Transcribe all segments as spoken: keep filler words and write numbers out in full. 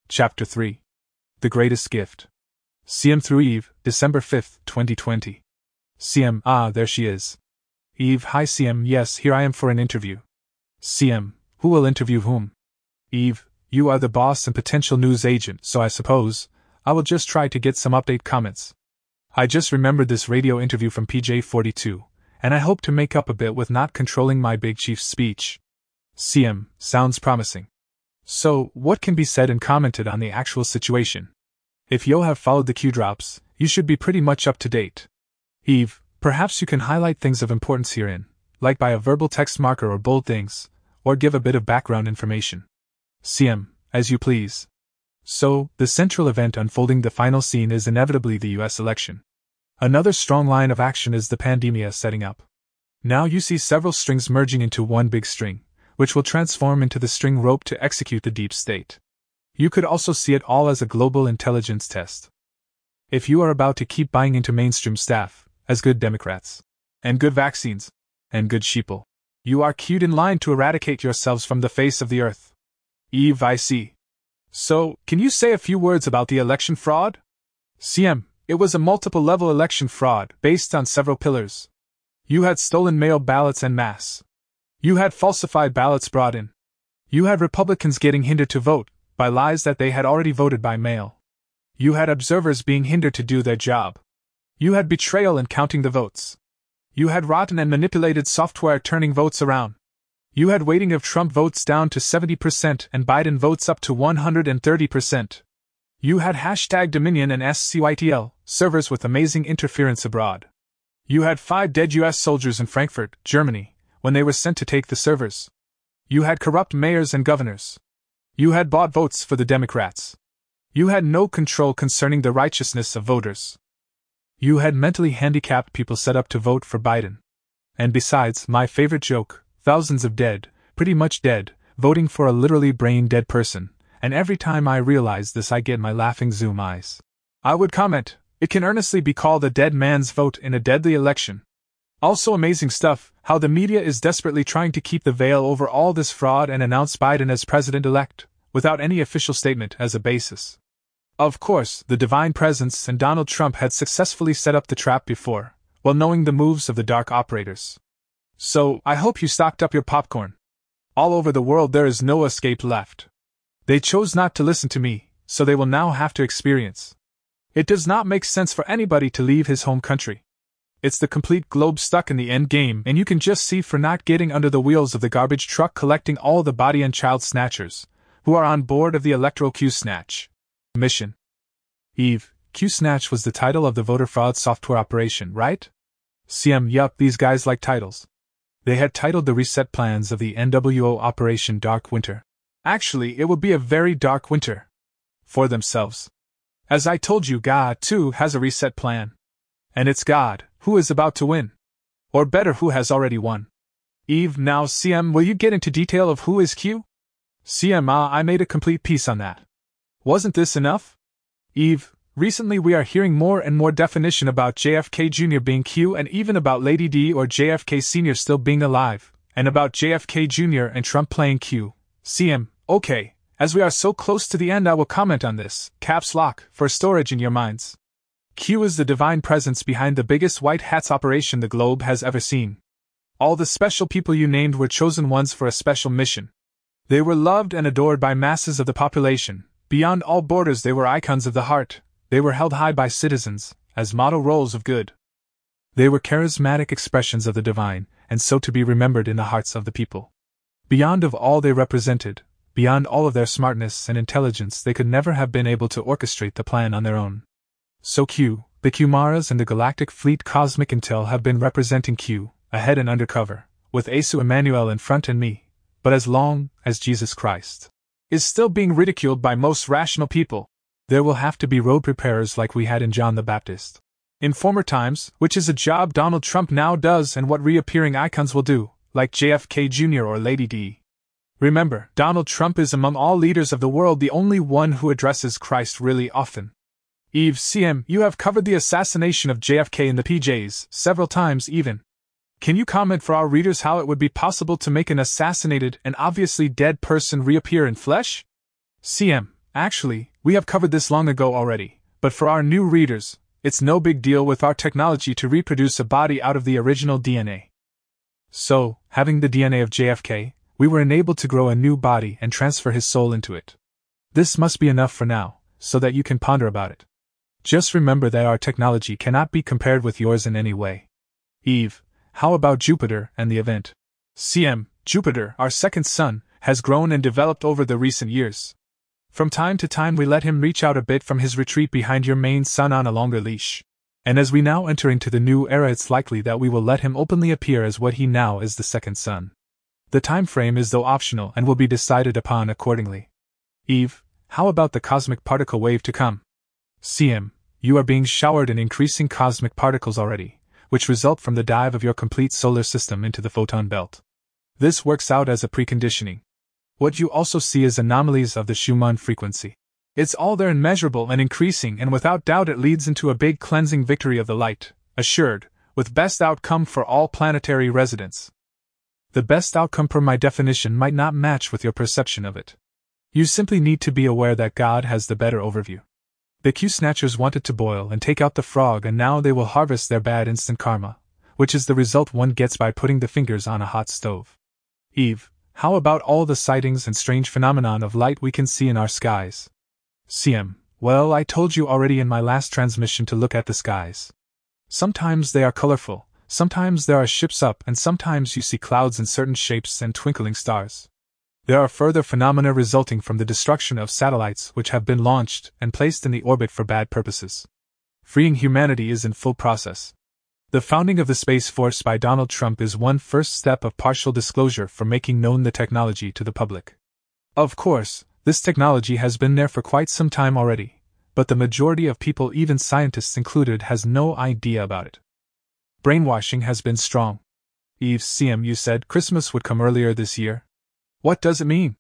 Chapter three. The Greatest Gift. C M through Eve, December fifth, twenty twenty. C M. Ah, there she is. Eve. Hi C M. Yes, here I am for an interview. C M. Who will interview whom? Eve. You are the boss and potential news agent, so I suppose I will just try to get some update comments. I just remembered this radio interview from P J forty-two, and I hope to make up a bit with not controlling my big chief's speech. C M. Sounds promising. So, what can be said and commented on the actual situation? If you have followed the Q drops, you should be pretty much up to date. Eve. Perhaps you can highlight things of importance herein, like by a verbal text marker or bold things, or give a bit of background information. C M. As you please. So, the central event unfolding the final scene is inevitably the U S election. Another strong line of action is the pandemia setting up. Now you see several strings merging into one big string, which will transform into the string rope to execute the deep state. You could also see it all as a global intelligence test. If you are about to keep buying into mainstream staff, as good Democrats, and good vaccines, and good sheeple, you are queued in line to eradicate yourselves from the face of the earth. Eve. I see. So, can you say a few words about the election fraud? C M. It was a multiple-level election fraud based on several pillars. You had stolen mail ballots en masse. You had falsified ballots brought in. You had Republicans getting hindered to vote by lies that they had already voted by mail. You had observers being hindered to do their job. You had betrayal in counting the votes. You had rotten and manipulated software turning votes around. You had weighting of Trump votes down to seventy percent and Biden votes up to one hundred thirty percent. You had hashtag Dominion and S C Y T L, servers with amazing interference abroad. You had five dead U S soldiers in Frankfurt, Germany, when they were sent to take the servers. You had corrupt mayors and governors. You had bought votes for the Democrats. You had no control concerning the righteousness of voters. You had mentally handicapped people set up to vote for Biden. And besides, my favorite joke, thousands of dead, pretty much dead, voting for a literally brain-dead person, and every time I realize this I get my laughing zoom eyes. I would comment, it can earnestly be called a dead man's vote in a deadly election. Also amazing stuff, how the media is desperately trying to keep the veil over all this fraud and announce Biden as president-elect, without any official statement as a basis. Of course, the divine presence and Donald Trump had successfully set up the trap before, while knowing the moves of the dark operators. So, I hope you stocked up your popcorn. All over the world there is no escape left. They chose not to listen to me, so they will now have to experience. It does not make sense for anybody to leave his home country. It's the complete globe stuck in the end game, and you can just see for not getting under the wheels of the garbage truck collecting all the body and child snatchers, who are on board of the electoral Q-Snatch mission. Eve. Q-Snatch was the title of the voter fraud software operation, right? C M. Yup, these guys like titles. They had titled the reset plans of the N W O Operation Dark Winter. Actually, it will be a very dark winter. For themselves. As I told you, God, too, has a reset plan. And it's God, who is about to win. Or better, who has already won. Eve. Now, C M, will you get into detail of who is Q? C M. Ah, I made a complete piece on that. Wasn't this enough? Eve. Recently we are hearing more and more definition about J F K Junior being Q and even about Lady D or J F K Senior still being alive, and about J F K Junior and Trump playing Q. C M. Okay, as we are so close to the end I will comment on this, caps lock, for storage in your minds. Q is the divine presence behind the biggest white hats operation the globe has ever seen. All the special people you named were chosen ones for a special mission. They were loved and adored by masses of the population. Beyond all borders they were icons of the heart. They were held high by citizens, as model roles of good. They were charismatic expressions of the divine, and so to be remembered in the hearts of the people. Beyond of all they represented, beyond all of their smartness and intelligence, they could never have been able to orchestrate the plan on their own. So Q, the Q-Maras and the Galactic Fleet Cosmic Intel have been representing Q, ahead and undercover, with Asu Emmanuel in front and me, but as long as Jesus Christ is still being ridiculed by most rational people, there will have to be road preparers like we had in John the Baptist. In former times, which is a job Donald Trump now does and what reappearing icons will do, like J F K Junior or Lady D. Remember, Donald Trump is among all leaders of the world the only one who addresses Christ really often. Eve. C M, you have covered the assassination of J F K in the P Js, several times even. Can you comment for our readers how it would be possible to make an assassinated and obviously dead person reappear in flesh? C M. Actually, we have covered this long ago already, but for our new readers, it's no big deal with our technology to reproduce a body out of the original D N A. So, having the D N A of J F K, we were enabled to grow a new body and transfer his soul into it. This must be enough for now, so that you can ponder about it. Just remember that our technology cannot be compared with yours in any way. Eve, how about Jupiter and the event? C M, Jupiter, our second son, has grown and developed over the recent years. From time to time we let him reach out a bit from his retreat behind your main sun on a longer leash. And as we now enter into the new era, it's likely that we will let him openly appear as what he now is, the second son. The time frame is though optional and will be decided upon accordingly. Eve, how about the cosmic particle wave to come? C M, you are being showered in increasing cosmic particles already, which result from the dive of your complete solar system into the photon belt. This works out as a preconditioning. What you also see is anomalies of the Schumann frequency. It's all there and measurable and increasing, and without doubt it leads into a big cleansing victory of the light, assured, with best outcome for all planetary residents. The best outcome per my definition might not match with your perception of it. You simply need to be aware that God has the better overview. The Q-snatchers wanted to boil and take out the frog, and now they will harvest their bad instant karma, which is the result one gets by putting the fingers on a hot stove. Eve, how about all the sightings and strange phenomenon of light we can see in our skies? C M, well, I told you already in my last transmission to look at the skies. Sometimes they are colorful, sometimes there are ships up, and sometimes you see clouds in certain shapes and twinkling stars. There are further phenomena resulting from the destruction of satellites which have been launched and placed in the orbit for bad purposes. Freeing humanity is in full process. The founding of the Space Force by Donald Trump is one first step of partial disclosure for making known the technology to the public. Of course, this technology has been there for quite some time already, but the majority of people, even scientists included, has no idea about it. Brainwashing has been strong. Eve, C M, you said Christmas would come earlier this year. What does it mean?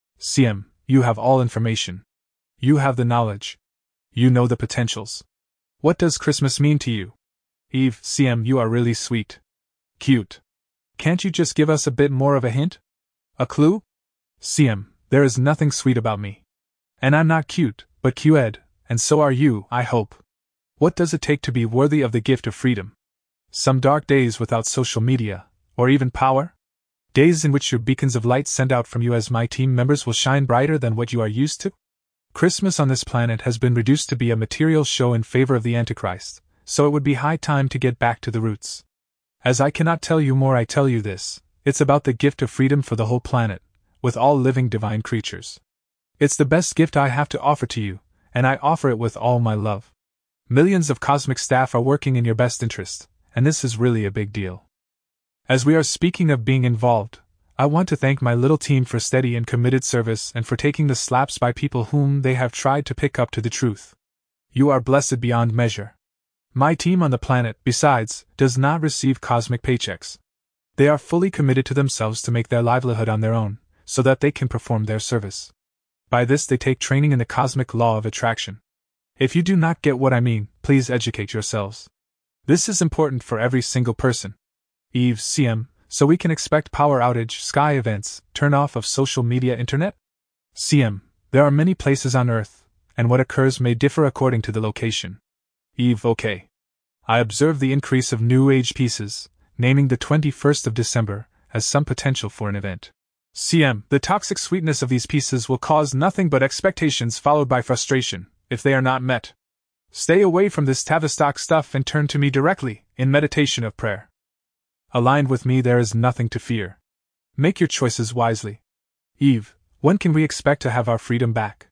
C M, you have all information. You have the knowledge. You know the potentials. What does Christmas mean to you? Eve, C M, you are really sweet. Cute. Can't you just give us a bit more of a hint? A clue? C M, there is nothing sweet about me. And I'm not cute, but Q-ed, and so are you, I hope. What does it take to be worthy of the gift of freedom? Some dark days without social media, or even power? Days in which your beacons of light sent out from you as my team members will shine brighter than what you are used to? Christmas on this planet has been reduced to be a material show in favor of the Antichrist, so it would be high time to get back to the roots. As I cannot tell you more, I tell you this: it's about the gift of freedom for the whole planet, with all living divine creatures. It's the best gift I have to offer to you, and I offer it with all my love. Millions of cosmic staff are working in your best interest, and this is really a big deal. As we are speaking of being involved, I want to thank my little team for steady and committed service and for taking the slaps by people whom they have tried to pick up to the truth. You are blessed beyond measure. My team on the planet, besides, does not receive cosmic paychecks. They are fully committed to themselves to make their livelihood on their own, so that they can perform their service. By this they take training in the cosmic law of attraction. If you do not get what I mean, please educate yourselves. This is important for every single person. Eve, C M, so we can expect power outage, sky events, turn off of social media, internet? C M, there are many places on Earth, and what occurs may differ according to the location. Eve, okay. I observe the increase of New Age pieces, naming the twenty-first of December, as some potential for an event. C M, the toxic sweetness of these pieces will cause nothing but expectations followed by frustration, if they are not met. Stay away from this Tavistock stuff and turn to me directly, in meditation of prayer. Aligned with me, there is nothing to fear. Make your choices wisely. Eve, when can we expect to have our freedom back?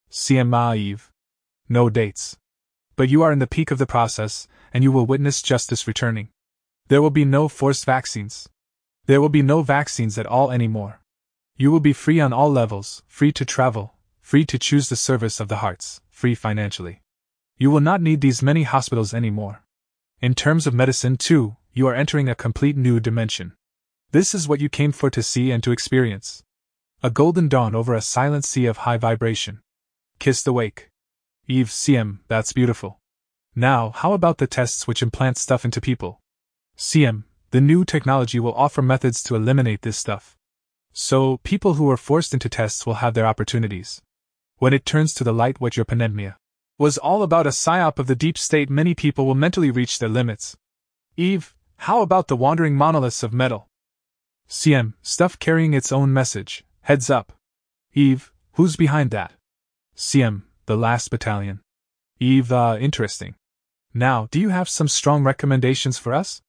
C M, ah, Eve. No dates. But you are in the peak of the process, and you will witness justice returning. There will be no forced vaccines. There will be no vaccines at all anymore. You will be free on all levels, free to travel, free to choose the service of the hearts, free financially. You will not need these many hospitals anymore. In terms of medicine, too, you are entering a complete new dimension. This is what you came for, to see and to experience. A golden dawn over a silent sea of high vibration. Kissed awake. Eve, C M, that's beautiful. Now, how about the tests which implant stuff into people? C M, the new technology will offer methods to eliminate this stuff. So, people who are forced into tests will have their opportunities. When it turns to the light, what your panemia was all about, a psyop of the deep state, many people will mentally reach their limits. Eve, how about the wandering monoliths of metal? C M, stuff carrying its own message, heads up. Eve, who's behind that? C M, the last battalion. Eve, uh, interesting. Now, do you have some strong recommendations for us?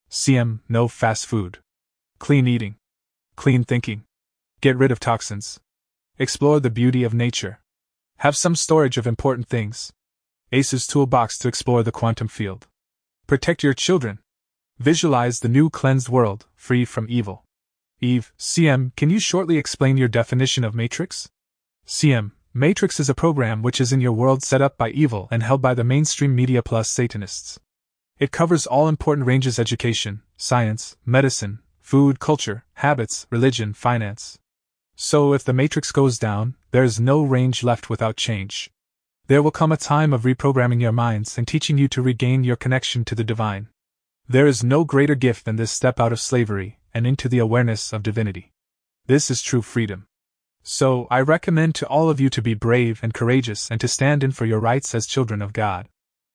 C M, no fast food. Clean eating. Clean thinking. Get rid of toxins. Explore the beauty of nature. Have some storage of important things. Ace's toolbox to explore the quantum field. Protect your children. Visualize the new cleansed world, free from evil. Eve, C M, can you shortly explain your definition of Matrix? C M, Matrix is a program which is in your world set up by evil and held by the mainstream media plus Satanists. It covers all important ranges: education, science, medicine, food, culture, habits, religion, finance. So if the Matrix goes down, there is no range left without change. There will come a time of reprogramming your minds and teaching you to regain your connection to the divine. There is no greater gift than this step out of slavery and into the awareness of divinity. This is true freedom. So I recommend to all of you to be brave and courageous and to stand in for your rights as children of God.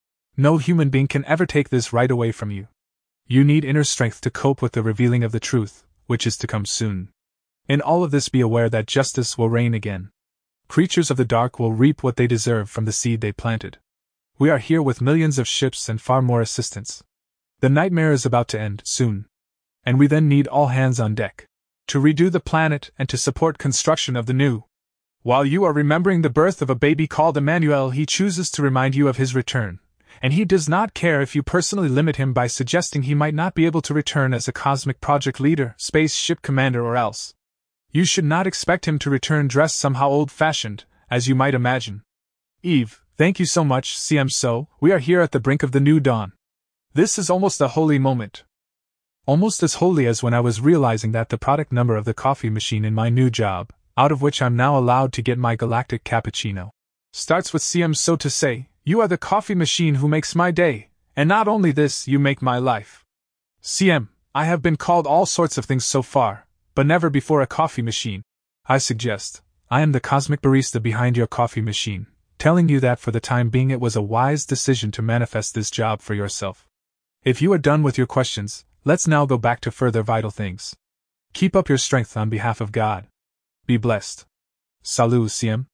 No human being can ever take this right away from you. You need inner strength to cope with the revealing of the truth, which is to come soon. In all of this, be aware that justice will reign again. Creatures of the dark will reap what they deserve from the seed they planted. We are here with millions of ships and far more assistance. The nightmare is about to end soon. And we then need all hands on deck to redo the planet and to support construction of the new. While you are remembering the birth of a baby called Emmanuel, he chooses to remind you of his return. And he does not care if you personally limit him by suggesting he might not be able to return as a cosmic project leader, spaceship commander, or else. You should not expect him to return dressed somehow old-fashioned, as you might imagine. Eve, thank you so much, C M. So, we are here at the brink of the new dawn. This is almost a holy moment. Almost as holy as when I was realizing that the product number of the coffee machine in my new job, out of which I'm now allowed to get my galactic cappuccino, starts with C M. So to say, you are the coffee machine who makes my day, and not only this, you make my life. C M, I have been called all sorts of things so far, but never before a coffee machine. I suggest, I am the cosmic barista behind your coffee machine, telling you that for the time being it was a wise decision to manifest this job for yourself. If you are done with your questions, let's now go back to further vital things. Keep up your strength on behalf of God. Be blessed. Salut, C M.